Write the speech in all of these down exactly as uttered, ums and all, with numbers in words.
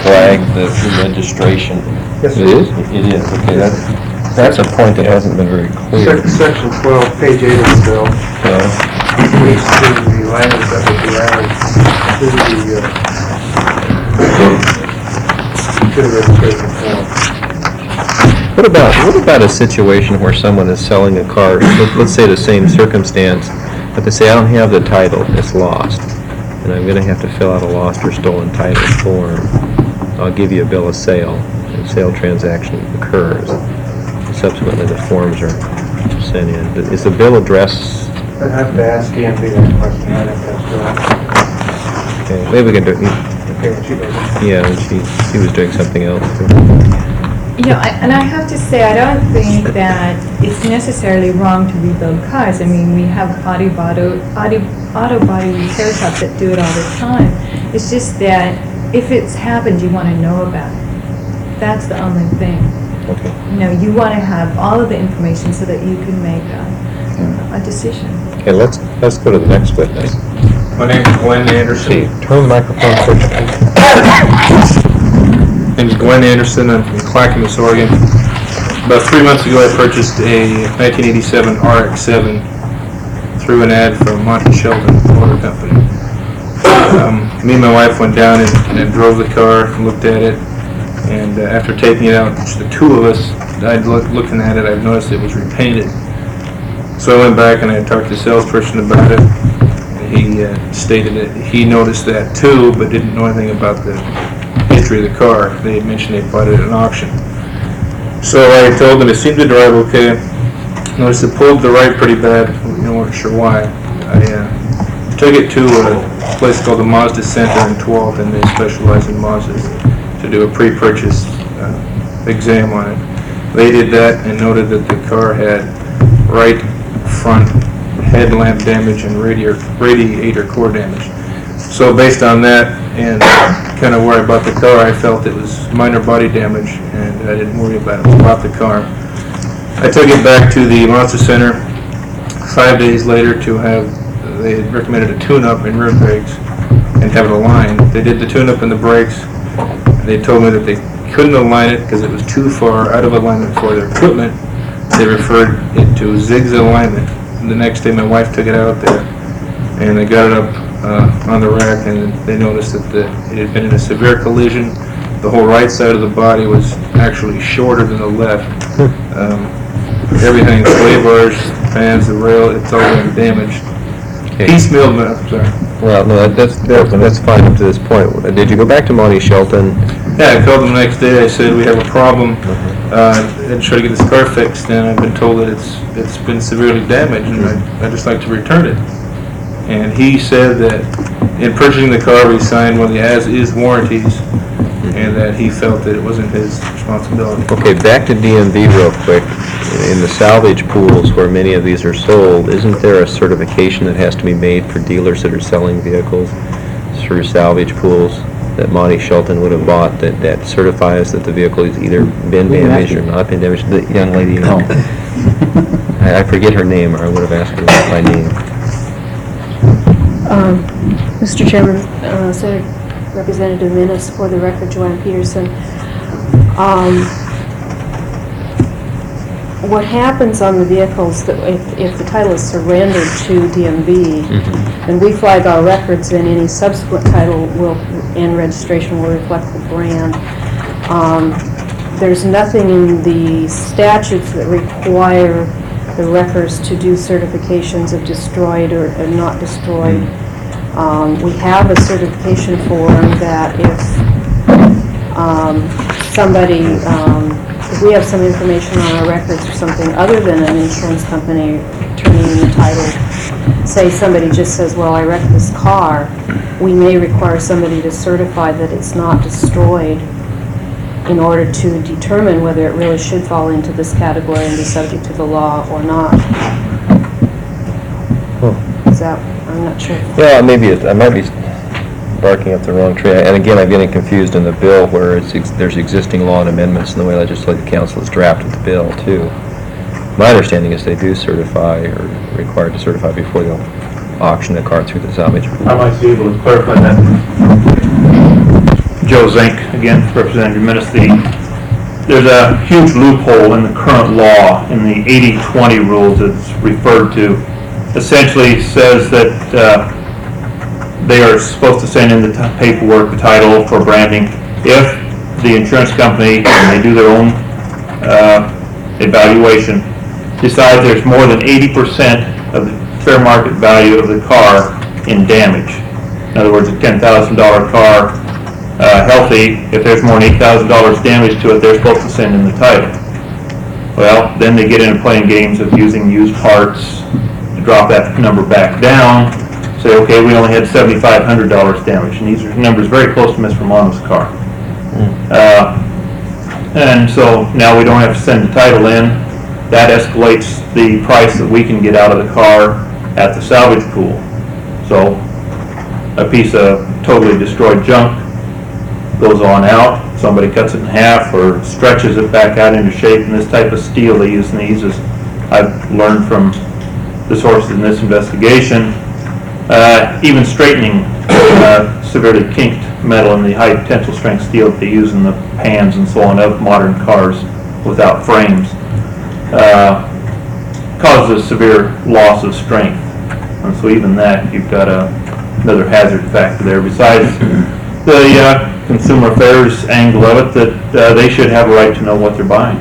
flag the the registration? Yes, It is? It is, okay, that's, that's a point that hasn't been very clear. Sec- Section twelve, page eight of the bill, Yeah. needs to be the language that would be added to the, uh, to the registration form. What about, what about a situation where someone is selling a car, let- let's say the same circumstance, but they say, I don't have the title, it's lost, and I'm gonna have to fill out a lost or stolen title form. I'll give you a bill of sale, and sale transaction occurs. Subsequently, the forms are sent in. Is the bill address, I'd have to ask D M V that question, I'd have to ask her. okay, maybe we can do, Okay, when she does it. yeah, and she, she was doing something else. You know, I- and I have to say, I don't think that it's necessarily wrong to rebuild cars. I mean, we have body, auto, auto, auto body repair shops that do it all the time. It's just that if it's happened, you want to know about it. That's the only thing. Okay. You know, you want to have all of the information so that you can make a, a decision. Okay, let's, let's go to the next witness. My name is Glenn Anderson. See, turn the microphone closer. My name is Glenn Anderson. I'm from Clackamas, Oregon. About three months ago, I purchased a nineteen eighty-seven R X seven through an ad from Monty Shelton Motor Company. Um, me and my wife went down and, and drove the car, looked at it, and uh, after taking it out, just the two of us, I'd look, looking at it, I noticed it was repainted. So I went back and I talked to the salesperson about it. He uh, stated that he noticed that too, but didn't know anything about the history of the car. They had mentioned they bought it at an auction. So I told him it seemed to drive okay. Noticed it pulled to the right pretty bad. We weren't sure why. I uh, took it to a place called the Mazda Center in Tualatin, and they specialize in Mazdas, to do a pre-purchase uh, exam on it. They did that and noted that the car had right front headlamp damage and radiator, radiator core damage. So based on that and kind of where I bought the car, I felt it was minor body damage and I didn't worry about it. I bought the car. I took it back to the Mazda Center five days later to have, they had recommended a tune-up in rear brakes and have it aligned. They did the tune-up in the brakes. They told me that they couldn't align it because it was too far out of alignment for their equipment. They referred it to zigzag alignment. The next day my wife took it out there and they got it up uh, on the rack and they noticed that the, it had been in a severe collision. The whole right side of the body was actually shorter than the left. Um, everything, sway bars, fans, the rail, it's all been damaged. Piecemeal, I'm sorry. Well, no, that- that's, that- that's fine up to this point. Did you go back to Monty Shelton? Yeah, I called them the next day. I said, we have a problem. Uh, and try to get this car fixed, and I've been told that it's it's been severely damaged, and I'd, I'd just like to return it. And he said that in purchasing the car, he signed one of the as-is warranties, and that he felt that it wasn't his responsibility. Okay, back to D M V real quick. In the salvage pools where many of these are sold, isn't there a certification that has to be made for dealers that are selling vehicles through salvage pools that Monty Shelton would have bought that, that certifies that the vehicle has either been damaged or not been damaged? The young lady, No. I, I forget her name, or I would have asked her by name. Um, Mister Chairman, uh, Senate Representative Minnis, for the record, Joanne Peterson. Um, What happens on the vehicles, that if, if the title is surrendered to D M V, and we flag our records, then any subsequent title will, and registration will reflect the brand. Um, There's nothing in the statutes that require the wreckers to do certifications of destroyed or, or not destroyed. Um, we have a certification form that if um, somebody, um, if we have some information on our records or something other than an insurance company turning in the title, say somebody just says, well, I wrecked this car, we may require somebody to certify that it's not destroyed in order to determine whether it really should fall into this category and be subject to the law or not. Is that, I'm not sure. Yeah, maybe it, I might be barking up the wrong tree. And again, I'm getting confused in the bill where it's ex there's existing law and amendments in the way Legislative Council has drafted the bill too. My understanding is they do certify or required to certify before they'll auction a car through the salvage pool. I might be able to clarify that. Joe Zink, again, Representative Menace. The, there's a huge loophole in the current law in the eighty twenty rules that's referred to. Essentially says that uh, they are supposed to send in the t- paperwork, the title for branding, if the insurance company, when they do their own uh, evaluation, decides there's more than eighty percent of the fair market value of the car in damage. In other words, a ten thousand dollars car, uh, healthy, if there's more than eight thousand dollars damage to it, they're supposed to send in the title. Well, then they get into playing games of using used parts to drop that number back down, say, okay, we only had seventy-five hundred dollars damage, and these are numbers very close to Miz Romano's car. Uh, and so now we don't have to send the title in. That escalates the price that we can get out of the car at the salvage pool. So a piece of totally destroyed junk goes on out, somebody cuts it in half or stretches it back out into shape, and this type of steel they use in these is, I've learned from the sources in this investigation, uh, even straightening uh, severely kinked metal and the high tensile strength steel that they use in the pans and so on of modern cars without frames uh, causes a severe loss of strength. And so even that, you've got a, another hazard factor there besides the uh, consumer affairs angle of it, that uh, they should have a right to know what they're buying.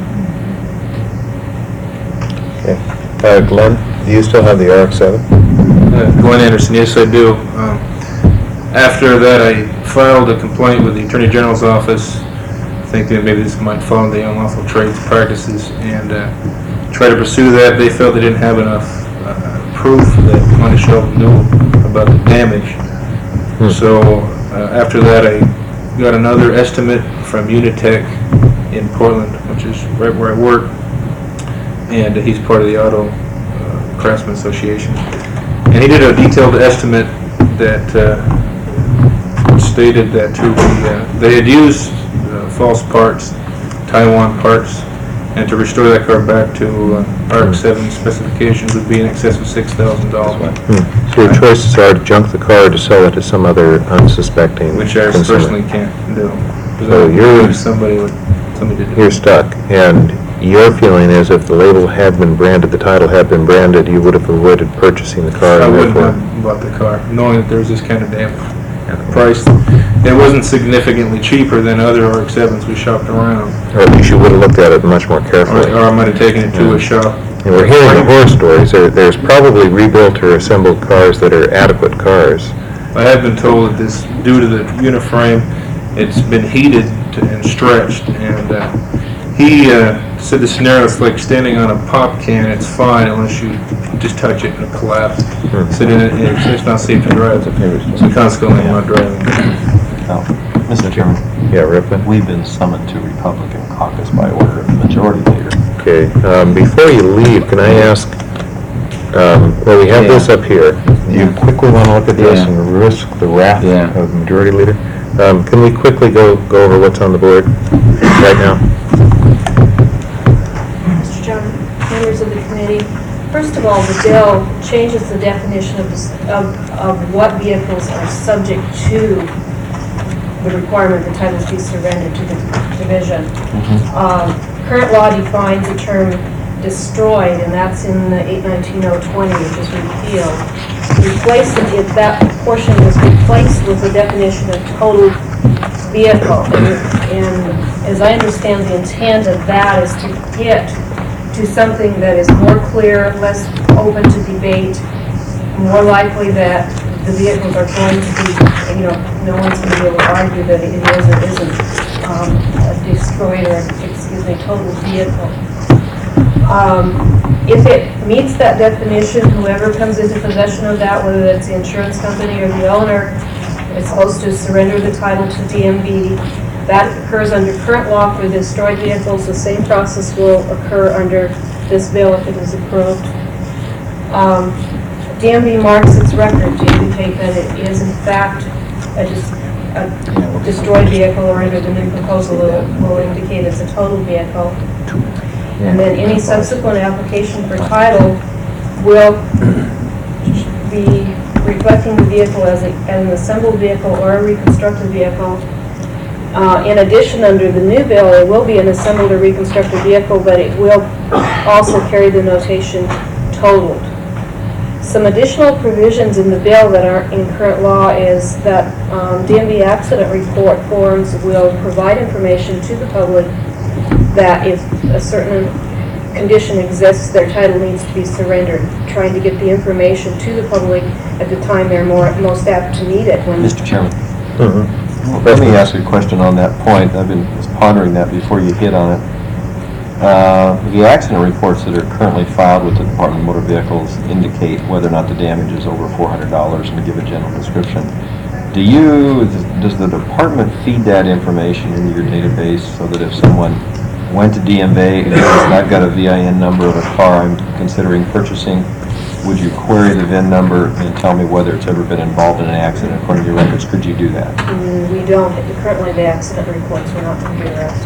Okay. Uh, Glenn, do you still have the R X seven? Uh, Glenn Anderson, yes, I do. Um, after that, I filed a complaint with the Attorney General's office, thinking that maybe this might fall into the unlawful trades practices, and uh, try to pursue that. They felt they didn't have enough uh, proof that Monty Shelton knew about the damage. Hmm. So uh, after that, I got another estimate from Unitech in Portland, which is right where I work, and uh, he's part of the Auto uh, Craftsman Association. And he did a detailed estimate that uh, stated that to the, uh, they had used uh, false parts, Taiwan parts, and to restore that car back to uh, R X seven specifications would be in excess of six thousand dollars. Hmm. So your choices are to junk the car or to sell it to some other unsuspecting Which I consumer. personally can't do. Because So I you're- believe somebody would, somebody did it. You're stuck, and your feeling is if the label had been branded, the title had been branded, you would have avoided purchasing the car. I and wouldn't therefore- have bought the car, knowing that there was this kind of damage. And the price, it wasn't significantly cheaper than other R X sevens we shopped around. Or at least you would have looked at it much more Or, carefully. or I might have taken it to a shop. And we're hearing horror stories. There, there's probably rebuilt or assembled cars that are adequate cars. I have been told that this, due to the uniframe, it's been heated to- and stretched, and uh, he uh, said the scenario is like standing on a pop can. It's fine unless you just touch it and it'll collapse. Hmm. So then it, it's, it's not safe to drive. So consequently, I'm not driving. Oh, Mister Chairman, Yeah, Ripley? we've been summoned to Republican caucus by order of the majority leader. Okay, um, before you leave, can I ask, um, well, we have Yeah. this up here. Do you Yeah. quickly want to look at this Yeah. and risk the wrath Yeah. of the majority leader? Um, can we quickly go, go over what's on the board right now? Mister Chairman, members of the committee, first of all, the bill changes the definition of, this- of, of what vehicles are subject to the requirement that titles be surrendered to the division. Um, Current law defines the term destroyed, and that's in the eight nineteen oh twenty, which is repealed. Replace it, if that portion was replaced with the definition of total vehicle. And and as I understand, the intent of that is to get to something that is more clear, less open to debate, more likely that the vehicles are going to be, you know, no one's going to be able to argue that it is or isn't um, a destroyed or, excuse me, total vehicle. Um, If it meets that definition, whoever comes into possession of that, whether that's the insurance company or the owner, is supposed to surrender the title to D M V. That occurs under current law for destroyed vehicles. The same process will occur under this bill if it is approved. Um, D M V marks its record to indicate that it is in fact a, dis- a destroyed vehicle, or under the new proposal it will indicate it's a total vehicle. And then any subsequent application for title will be reflecting the vehicle as, a, as an assembled vehicle or a reconstructed vehicle Uh, In addition, under the new bill, it will be an assembled or reconstructed vehicle, but it will also carry the notation totaled. Some additional provisions in the bill that aren't in current law is that um, D M V accident report forms will provide information to the public that if a certain condition exists, their title needs to be surrendered, trying to get the information to the public at the time they're more, most apt to need it. When Mister Chairman, Mhm. let me ask you a question on that point. I've been pondering that before you hit on it. Uh, The accident reports that are currently filed with the Department of Motor Vehicles indicate whether or not the damage is over four hundred dollars and give a general description. Do you, does the department feed that information into your database so that if someone went to D M V and says, I've got a V I N number of a car I'm considering purchasing, would you query the V I N number and tell me whether it's ever been involved in an accident according to your records? Could you do that? Mm, we don't, currently the accident reports are not computerized.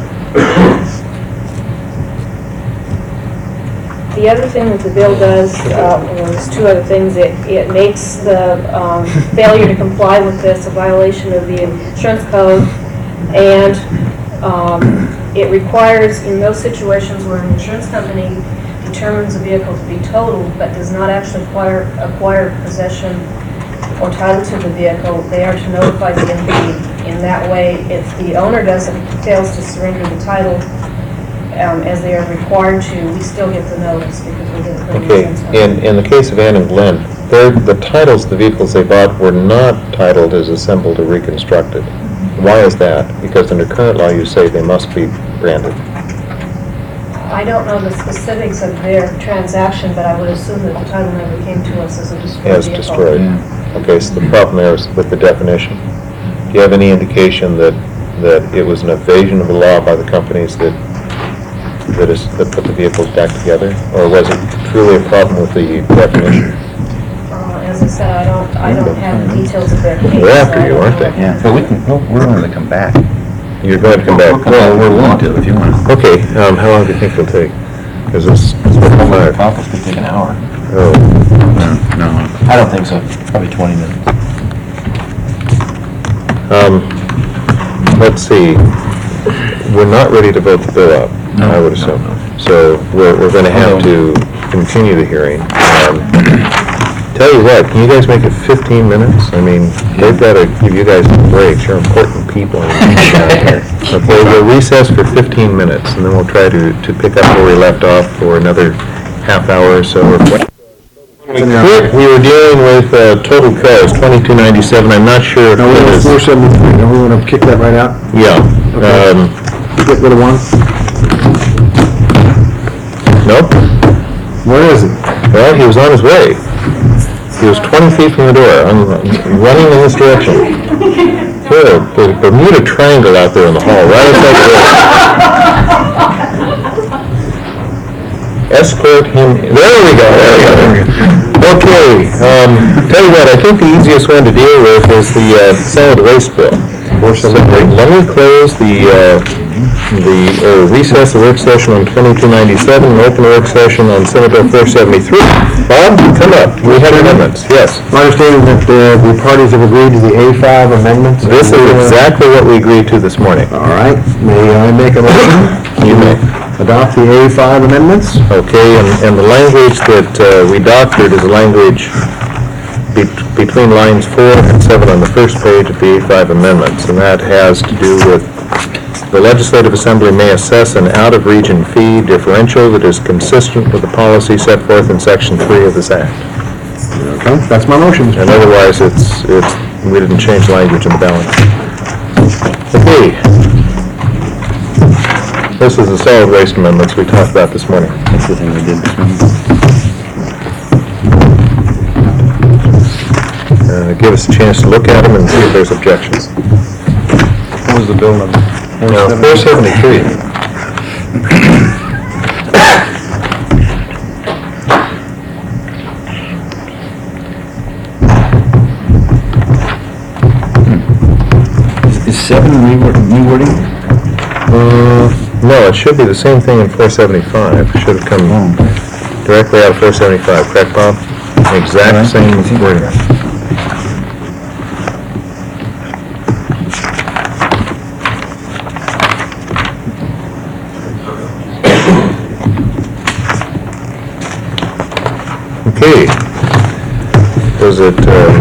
The other thing that the bill does, uh, well, there's two other things. It, it makes the um, failure to comply with this a violation of the insurance code, and um, it requires, in those situations where an insurance company determines a vehicle to be totaled but does not actually acquire, acquire possession or title to the vehicle, they are to notify the D M V. In that way, if the owner doesn't, fails to surrender the title, Um, as they are required to, we still get the notice because we get the Okay, insurance in, company. in the case of Ann and Glenn, they're, the titles, the vehicles they bought were not titled as assembled or reconstructed. Why is that? Because under current law, you say they must be branded. I don't know the specifics of their transaction, but I would assume that the title never came to us as a destroyed As vehicle. destroyed. Okay, so the problem there is with the definition. Do you have any indication that, that it was an evasion of the law by the companies that that is, that put the vehicles back together? Or was it truly a problem with the definition? Uh, As I said, I don't, I don't have the details of their case. They're after so I you, don't aren't know. they? Yeah, but we can, we're we're willing to come back. You're going to come back? Well, we're willing to if you want. Okay, um, how long do you think it'll take? Because it's, it's been Our five. caucus could take an hour. Oh, No, I don't think so. Probably twenty minutes. um, let's see. We're not ready to vote the bill up, I would assume. So we're, we're gonna have to continue the hearing. Um, Tell you what, can you guys make it fifteen minutes? I mean, they've gotta give you guys a break. You're important people. Okay, we'll recess for fifteen minutes, and then we'll try to, to pick up where we left off for another half hour or so. We quit, we were dealing with uh, total cars, twenty-two ninety-seven. I'm not sure if No, it we're is. four seventy-three, don't we want to kick that right out? Yeah. Um, Get rid of one? Nope. Where is it? Well, he was on his way. He was twenty feet from the door, I'm running in this direction. Good, there's a Bermuda Triangle out there in the hall, right outside the door. Escort him, there we go, there we go. Okay, um, tell you what, I think the easiest one to deal with is the uh, solid waste bill. So, let me close the, uh, the uh, recess the work session on twenty-two ninety-seven and open the work session on Senate Bill four seventy-three. Bob, come up. We have amendments. Yes. My understanding that uh, the parties have agreed to the A five amendments. This is exactly what we agreed to this morning. All right, may I make a motion? You may. Adopt the A five amendments? Okay, and, and the language that uh, we doctored is language be- between lines four and seven on the first page of the A five amendments, and that has to do with the Legislative Assembly may assess an out-of-region fee differential that is consistent with the policy set forth in Section three of this Act. Okay, that's my motion. And otherwise, it's, it's, we didn't change language in the balance. Okay. This is the solid waste amendments we talked about this morning. that's the thing we did this morning. Uh, give us a chance to look at them and see if there's objections. What was the bill number? Now, four seventy-three. Is- Is seven reword- rewording? Uh, no, it should be the same thing in four seventy-five. It should have come directly out of four seventy-five, correct, Bob? Exact same wording. Okay. Does it, um,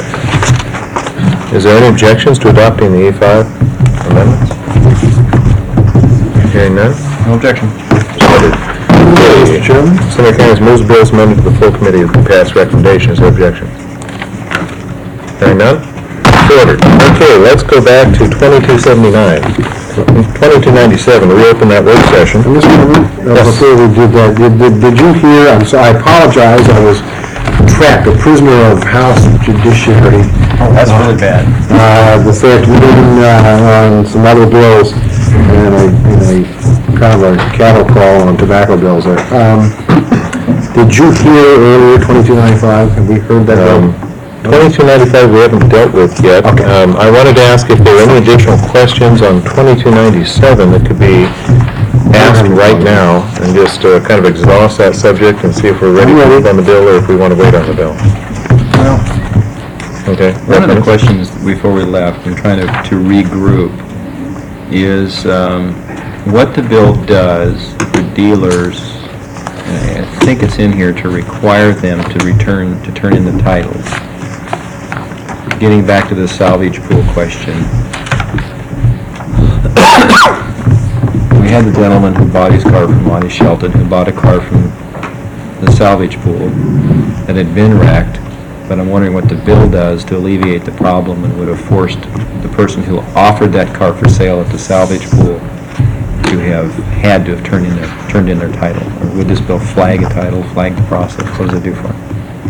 is there any objections to adopting the A five amendments? Hearing none? No objection. Mister Chairman? Senator Kennis moves bills amended to the full committee with past recommendations. Is there objection? Hearing none? So ordered. Okay, let's go back to twenty-two seventy-nine. twenty-two ninety-seven, reopen that work session. Mister Chairman, uh, Yes. before we did that, did, did, did you hear, I'm sorry, I apologize, I was trapped, a prisoner of House Judiciary. Oh, that's really bad. Uh, this afternoon, uh, on some other bills, and a, and a kind of a cattle call on tobacco bills. Um, did you hear earlier twenty-two ninety-five? Have we heard that bill? Um, twenty-two ninety-five we haven't dealt with yet. Okay. Um, I wanted to ask if there were any additional questions on twenty-two ninety-seven that could be asked right now, and just uh, kind of exhaust that subject and see if we're ready to I'm ready. move on the bill, or if we want to wait on the bill. Okay. One of the questions before we left, I'm trying to, to regroup, is um, what the bill does for dealers, and I think it's in here, to require them to return, to turn in the titles. Getting back to the salvage pool question. We had the gentleman who bought his car from Monty Shelton, who bought a car from the salvage pool that had been wrecked, but I'm wondering what the bill does to alleviate the problem, and would have forced the person who offered that car for sale at the salvage pool to have had to have turned in their, turned in their title. Or would this bill flag a title, flag the process? What does it do for them?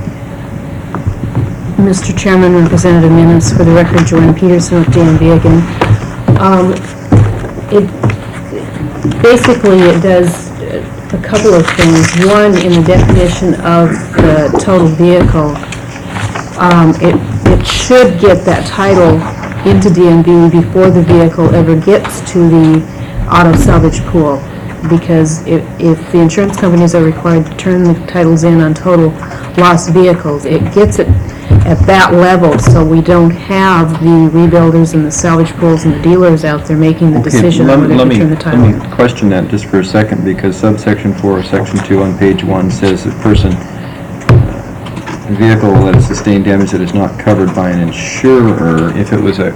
Mister Chairman, Representative Minnis, for the record, Joanne Peterson with D M V again. Um, it, basically, it does a couple of things. One, in the definition of the total vehicle, um, it, it should get that title into D M V before the vehicle ever gets to the auto salvage pool. Because if, if the insurance companies are required to turn the titles in on total lost vehicles, it gets it at that level, so we don't have the rebuilders and the salvage pools and the dealers out there making the decision on whether to turn the title. Let me question that just for a second, because subsection four, section two on page one says that person, a vehicle that has sustained damage that is not covered by an insurer. If it was a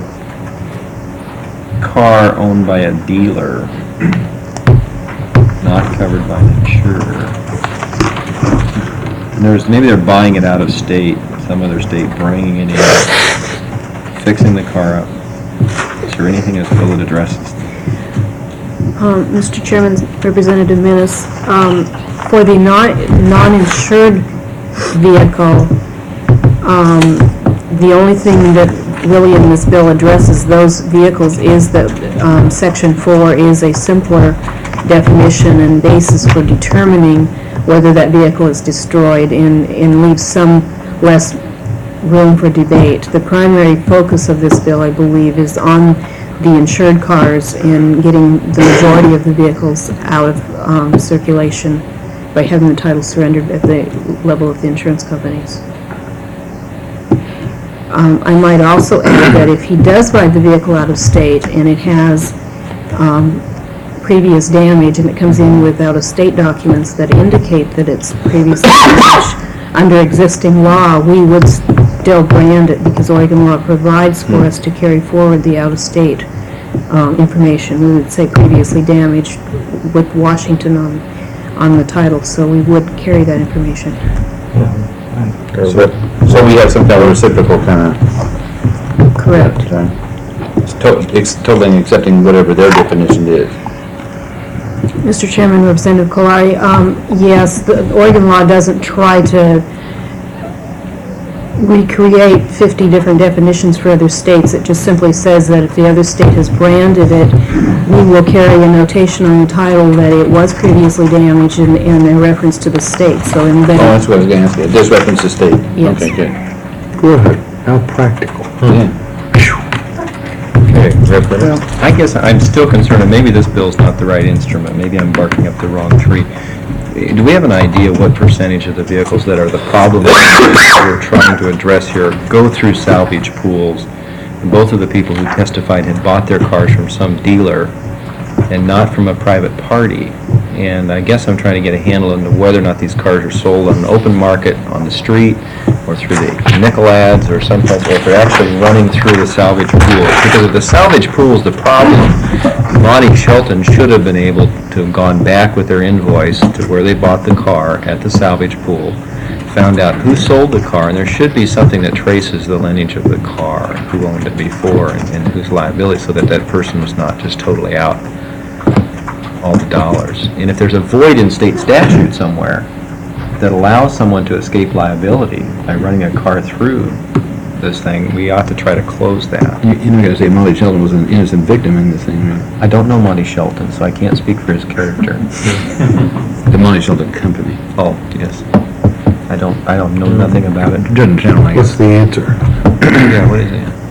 car owned by a dealer, not covered by an insurer. And there's, maybe they're buying it out of state, some other state, bringing it in, fixing the car up. Is there anything in this bill that addresses? Um, Mister Chairman, Representative Minnis, um, for the non, non-insured vehicle, um, the only thing that really in this bill addresses those vehicles is that, um, section four is a simpler definition and basis for determining whether that vehicle is destroyed, and, and leaves some less room for debate. The primary focus of this bill, I believe, is on the insured cars and getting the majority of the vehicles out of um, circulation by having the title surrendered at the level of the insurance companies. Um, I might also add that if he does buy the vehicle out of state and it has um, previous damage, and it comes in with out-of-state documents that indicate that it's previous damage, under existing law, we would still brand it, because Oregon law provides for us to carry forward the out-of-state um, information. We would say previously damaged with Washington on, on the title, so we would carry that information. So so we have some kind of reciprocal kind of... Correct. It's to- it's totally accepting whatever their definition is. Mister Chairman, Representative Kolari, um, yes, the Oregon law doesn't try to recreate fifty different definitions for other states. It just simply says that if the other state has branded it, we will carry a notation on the title that it was previously damaged and, and a reference to the state. So in Oh, that, that's what I was going to ask you. It does reference the state? Yes. Okay, good. Good, how practical. Yeah. Okay, Representative? I guess I'm still concerned, and maybe this bill's not the right instrument. Maybe I'm barking up the wrong tree. Do we have an idea what percentage of the vehicles that are the problem that we're trying to address here go through salvage pools? And both of the people who testified had bought their cars from some dealer and not from a private party. and I guess I'm trying to get a handle into whether or not these cars are sold on an open market, on the street, or through the nickel ads, or someplace, or if they're actually running through the salvage pool. Because if the salvage pool is the problem, Monty Shelton should have been able to have gone back with their invoice to where they bought the car at the salvage pool, found out who sold the car, and there should be something that traces the lineage of the car, who owned it before, and, and whose liability, so that that person was not just totally out all the dollars. And if there's a void in state statute somewhere that allows someone to escape liability by running a car through this thing, we ought to try to close that. You- You're not gonna say Molly Shelton was an innocent victim in this thing, right? I don't know Monty Shelton, so I can't speak for his character. The Molly Shelton Company. Oh, yes. I don't, I don't know nothing about it. Doesn't sound like it. What's the answer? Yeah, what is it?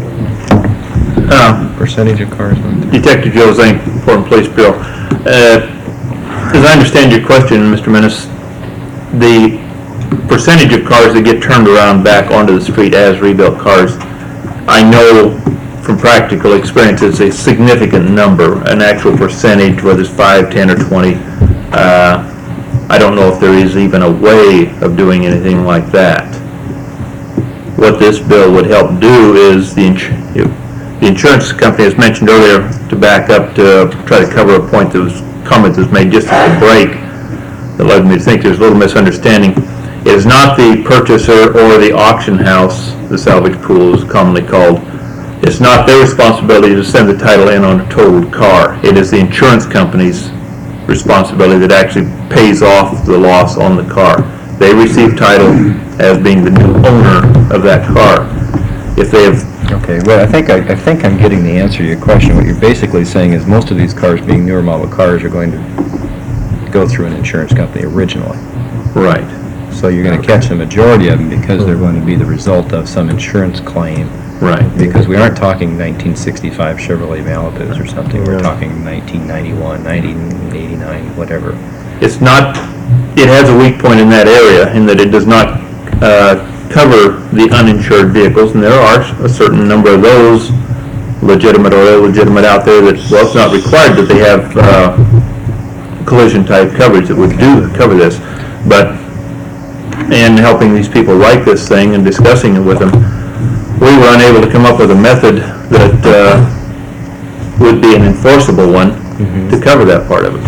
Uh, Percentage of cars went through. Detective Joe Zink, Portland Police Bureau. Uh, As I understand your question, Mister Menace, the percentage of cars that get turned around back onto the street as rebuilt cars, I know from practical experience it's a significant number, an actual percentage, whether it's five, ten, or twenty. Uh, I don't know if there is even a way of doing anything like that. What this bill would help do is the, ins- the insurance company, as mentioned earlier, to back up to try to cover a point that was, comment that was made just at the break that led me to think there's a little misunderstanding. It is not the purchaser or the auction house, the salvage pool is commonly called. It's not their responsibility to send the title in on a totaled car. It is the insurance company's responsibility that actually pays off the loss on the car. They receive title as being the new owner of that car. If they have, Okay, well, I think, I, I think I'm getting the answer to your question. What you're basically saying is most of these cars, being newer model cars, are going to go through an insurance company originally. right, So you're going to catch the majority of them because they're going to be the result of some insurance claim. right. Because we aren't talking nineteen sixty-five Chevrolet Malibus or something. We're talking nineteen ninety-one, nineteen eighty-nine, whatever. It's not, it has a weak point in that area in that it does not uh, cover the uninsured vehicles, and there are a certain number of those, legitimate or illegitimate, out there that, well, it's not required that they have uh, collision type coverage that would do cover this. But in helping these people write this thing and discussing it with them, we were unable to come up with a method that uh, would be an enforceable one to cover that part of it.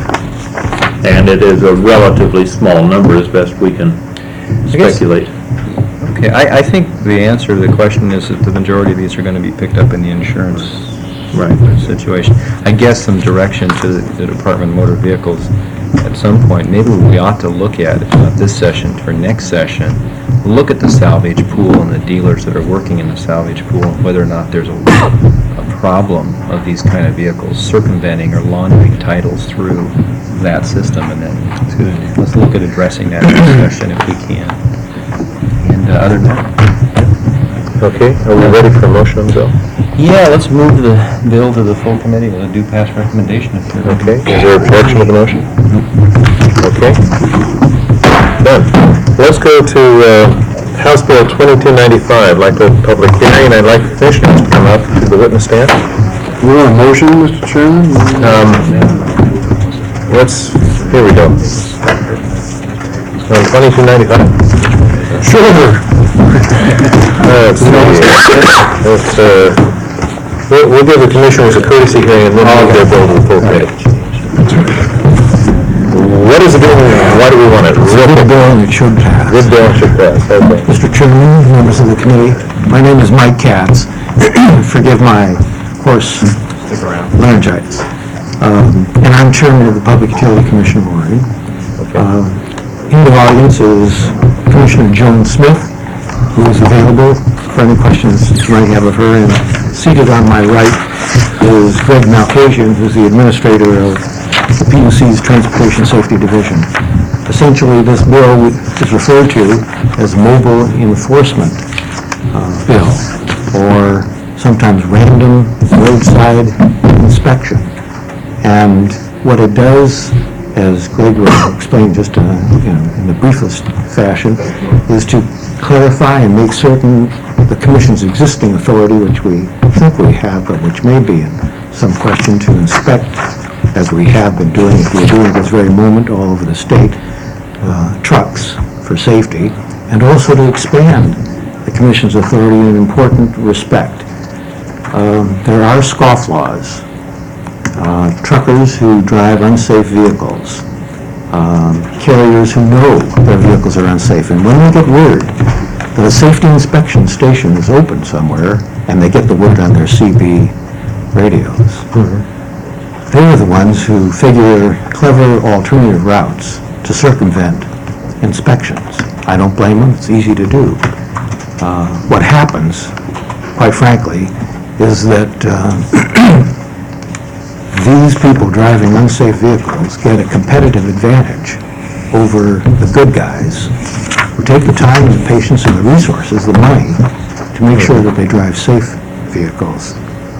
And it is a relatively small number as best we can guess- speculate. Okay, I, I think the answer to the question is that the majority of these are going to be picked up in the insurance Right. situation. I guess some direction to the the Department of Motor Vehicles at some point. Maybe we ought to look at, if not this session, for next session, look at the salvage pool and the dealers that are working in the salvage pool, and whether or not there's a, a problem of these kind of vehicles circumventing or laundering titles through that system. And then let's look at addressing that in this session if we can. And uh, other than that, Okay, are we ready for a motion on the bill? yeah, let's move the bill to the full committee with a due pass recommendation. If you're Okay, is there a objection to the motion? Okay. Done. Let's go to uh, House Bill twenty-two ninety-five, like the public hearing, I'd like the commissioners to come up to the witness stand. You want a motion, Mister Chairman? Um, let's, here we go. On twenty-two ninety-five? Sure. Let's see. Let's, uh, we'll, we'll give the commissioners a courtesy hearing and then move their bill to the full committee. What is the bill, why do we want it? Good bill, it should pass. Good bill should pass, okay. Mister Chairman, members of the committee, my name is Mike Katz. Forgive my hoarse laryngitis. Um, And I'm chairman of the Public Utility Commission of Oregon. Um, In the audience is Commissioner Joan Smith, who is available for any questions you might have of her. And seated on my right is Greg Malkasian, who's the administrator of the P U C's Transportation Safety Division. Essentially, this bill is referred to as Mobile Enforcement uh, Bill, or sometimes Random Roadside Inspection. And what it does, as Greg will explain just uh, you know, in the briefest fashion, is to clarify and make certain the Commission's existing authority, which we think we have, but which may be in some question, to inspect as we have been doing, if we're doing this very moment all over the state, uh, trucks for safety, and also to expand the Commission's authority in an important respect. Um, There are scofflaws. Uh, Truckers who drive unsafe vehicles, um, carriers who know their vehicles are unsafe, and when they get word that a safety inspection station is open somewhere, and they get the word on their C B radios, they're the ones who figure clever alternative routes to circumvent inspections. I don't blame them, it's easy to do. Uh, What happens, quite frankly, is that uh, these people driving unsafe vehicles get a competitive advantage over the good guys who take the time and the patience and the resources, the money, to make sure that they drive safe vehicles.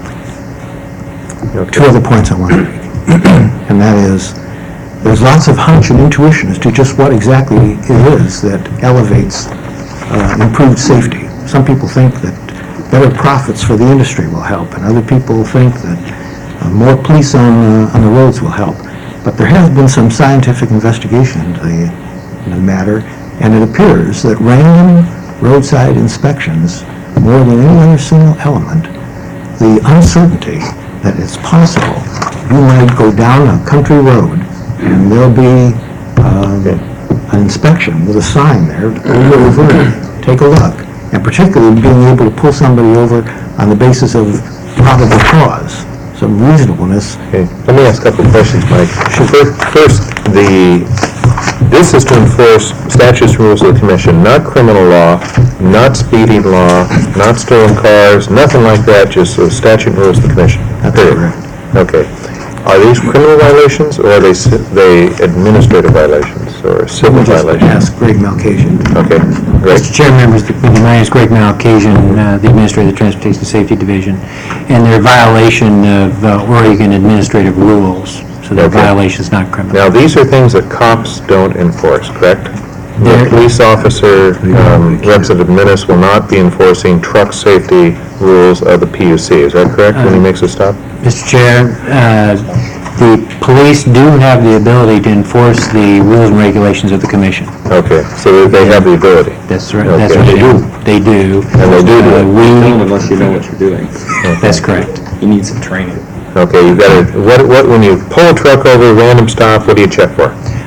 Two other points I want to make, and that is, there's lots of hunch and intuition as to just what exactly it is that elevates uh, improved safety. Some people think that better profits for the industry will help, and other people think that uh, more police on, uh, on the roads will help. But there has been some scientific investigation into the, into the matter, and it appears that random roadside inspections, more than any other single element, the uncertainty that it's possible you might go down a country road and there'll be um, an inspection with a sign there, over, over, take a look, and particularly being able to pull somebody over on the basis of probable cause, some reasonableness. Okay, let me ask a couple of questions, Mike. First, first, the, this is to enforce statutes and rules of the commission, not criminal law, not speeding law, not stolen cars, nothing like that, just the statute and rules of the commission. That's Period. correct. Okay. Are these criminal violations, or are they, ci- they administrative violations, or civil We'll just violations? ask Greg Malkasian. Okay, great. Mister Chair, members of the committee, my name is Greg Malkasian, uh, the Administrator of the Transportation Safety Division, and they're a violation of uh, Oregon administrative rules, so they're Okay. violations, not criminal. Now, these are things that cops don't enforce, correct? The They're- police officer, um, Representative Menace will not be enforcing truck safety rules of the P U C, is that correct, when he makes a stop? Mister Chair, uh, the police do have the ability to enforce the rules and regulations of the commission. Okay, so they have the ability. That's right, that's Okay. what they do. They do. And they do do Uh, it. We, Unless you know what you're doing. that's correct. You need some training. Okay, you gotta, what, what, when you pull a truck over, random stop, what do you check for?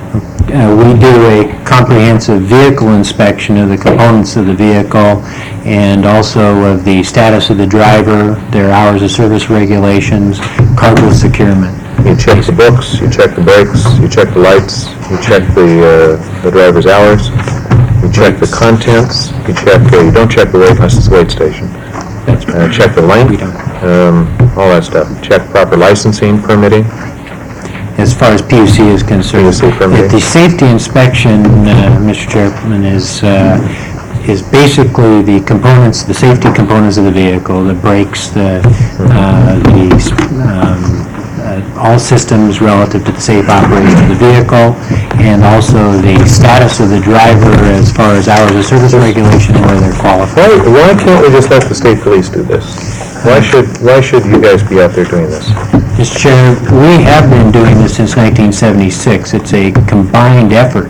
Uh, We do a comprehensive vehicle inspection of the components of the vehicle and also of the status of the driver, their hours of service regulations, cargo securement. You check the books, you check the brakes, you check the lights, you check the, uh, the driver's hours, you check the contents, you check, uh, you don't check the weight unless it's a weight station. That's Uh, check the length. We don't. Um, all that stuff. Check proper licensing, permitting. As far as P U C is concerned. P U C permitting. If the safety inspection, uh, Mister Chairman, is, uh, is basically the components, the safety components of the vehicle, the brakes, the, uh, the, um, uh, all systems relative to the safe operation of the vehicle, and also the status of the driver as far as hours of service regulation and whether they're qualified. Why, why can't we just let the state police do this? Why should, why should you guys be out there doing this? Mister Chair, we have been doing this since nineteen seventy-six. It's a combined effort.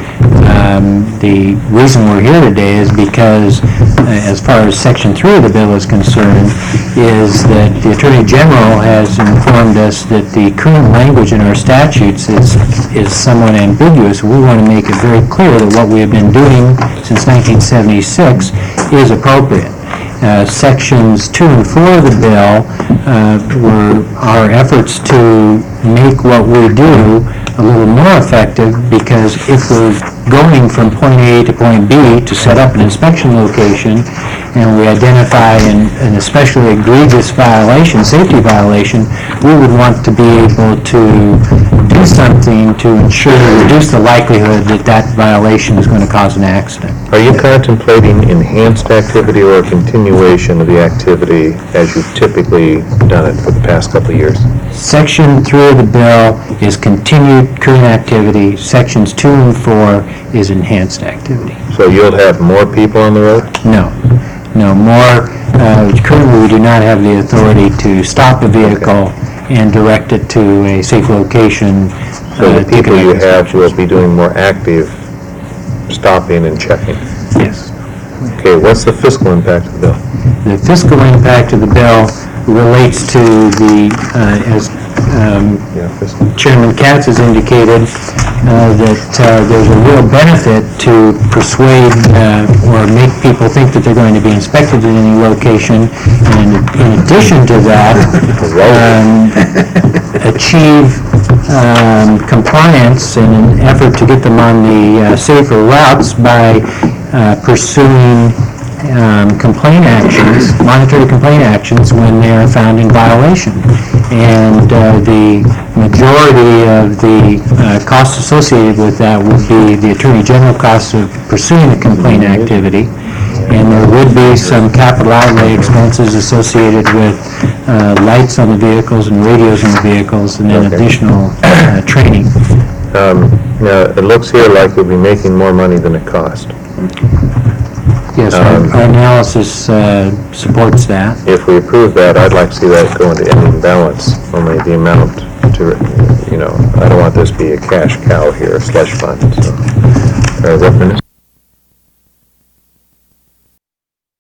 Um, The reason we're here today is because, uh, as far as Section three of the bill is concerned, is that the Attorney General has informed us that the current language in our statutes is is somewhat ambiguous. We want to make it very clear that what we have been doing since nineteen seventy-six is appropriate. Uh, Sections two and four of the bill uh, were our efforts to make what we do a little more effective, because if we're going from point A to point B to set up an inspection location, and we identify an, an especially egregious violation, safety violation, we would want to be able to do something to ensure, reduce the likelihood that that violation is going to cause an accident. Are you contemplating enhanced activity or a continuation of the activity as you've typically done it for the past couple of years? Section three of the bill is continued current activity. Sections two and four is enhanced activity. So you'll have more people on the road? No, no, more, uh, currently we do not have the authority to stop a vehicle and direct it to a safe location. So uh, the to people you conduct have will be doing more active stopping and checking. Yes. Okay, what's the fiscal impact of the bill? The fiscal impact of the bill relates to the, uh, as um, Yeah, fiscal. Chairman Katz has indicated, uh, that uh, there's a real benefit to persuade uh, or make people think that they're going to be inspected at any location, and in addition to that, um, achieve um, compliance in an effort to get them on the uh, safer routes by uh, pursuing um, complaint actions, monetary complaint actions when they are found in violation. And uh, the majority of the uh, costs associated with that would be the Attorney General costs of pursuing a complaint activity. And there would be some capital outlay expenses associated with uh, lights on the vehicles and radios on the vehicles, and then Okay. additional uh, training. Um, Now, it looks here like you'll be making more money than it cost. Yes, our our analysis uh, supports that. If we approve that, I'd like to see that go into ending balance, only the amount to, you know, I don't want this to be a cash cow here, a slush fund, so. Uh, Representative